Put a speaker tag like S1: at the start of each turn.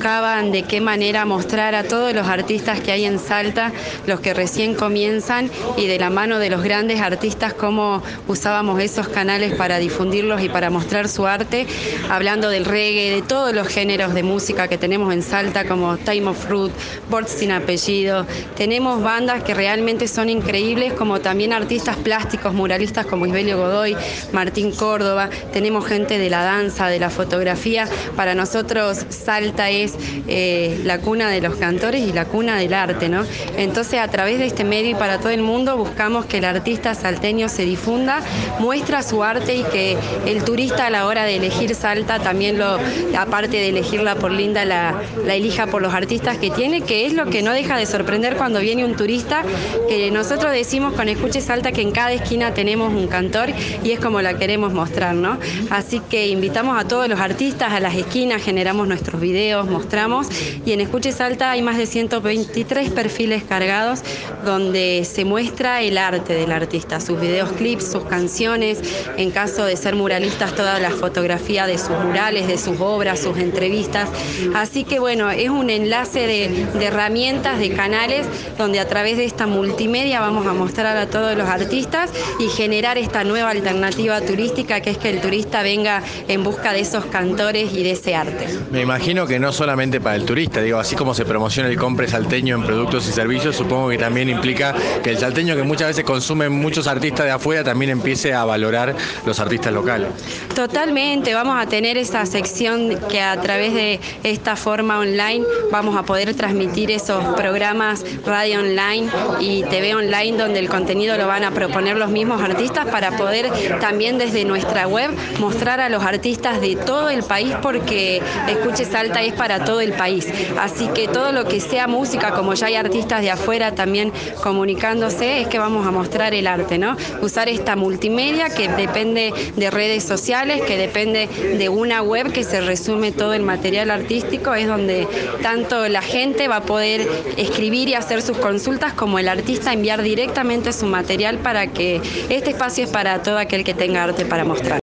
S1: buscaban de qué manera mostrar a todos los artistas que hay en Salta, los que recién comienzan, y de la mano de los grandes artistas cómo usábamos esos canales para difundirlos y para mostrar su arte, hablando del reggae, de todos los géneros de música que tenemos en Salta, como Time of Fruit, Bords Sin Apellido. Tenemos bandas que realmente son increíbles, como también artistas plásticos, muralistas como Isbelio Godoy, Martín Córdoba. Tenemos gente de la danza, de la fotografía. Para nosotros Salta es la cuna de los cantores y la cuna del arte, ¿no? Entonces, a través de este medio y para todo el mundo buscamos que el artista salteño se difunda, muestra su arte y que el turista a la hora de elegir Salta también aparte de elegirla por linda, la elija por los artistas que tiene, que es lo que no deja de sorprender cuando viene un turista, que nosotros decimos con Escuche Salta que en cada esquina tenemos un cantor y es como la queremos mostrar, ¿no? Así que invitamos a todos los artistas a las esquinas, generamos nuestros videos, mostramos, y en Escuche Salta hay más de 123 perfiles cargados donde se muestra el arte del artista, sus videos clips, sus canciones, en caso de ser muralistas, toda la fotografía de sus murales, de sus obras, sus entrevistas. Así que bueno, es un enlace de herramientas, de canales, donde a través de esta multimedia vamos a mostrar a todos los artistas y generar esta nueva alternativa turística, que es que el turista venga en busca de esos cantores y de ese arte.
S2: Me imagino que no solamente para el turista, digo, así como se promociona el compre salteño en productos y servicios, supongo que también implica que el salteño, que muchas veces consume muchos artistas de afuera, también empiece a valorar los artistas locales.
S1: Totalmente, vamos a tener esa sección que a través de esta forma online vamos a poder transmitir esos programas radio online y TV online, donde el contenido lo van a proponer los mismos artistas para poder también desde nuestra web mostrar a los artistas de todo el país, porque Escuche Salta es para todo el país. Así que todo lo que sea música, como ya hay artistas de afuera también comunicándose, es que vamos a mostrar el arte, ¿no? Usar esta multimedia que depende de redes sociales, que depende de una web que se resume todo el material artístico, es donde tanto la gente va a poder escribir y hacer sus consultas, como el artista enviar directamente su material, para que este espacio es para todo aquel que tenga arte para mostrar.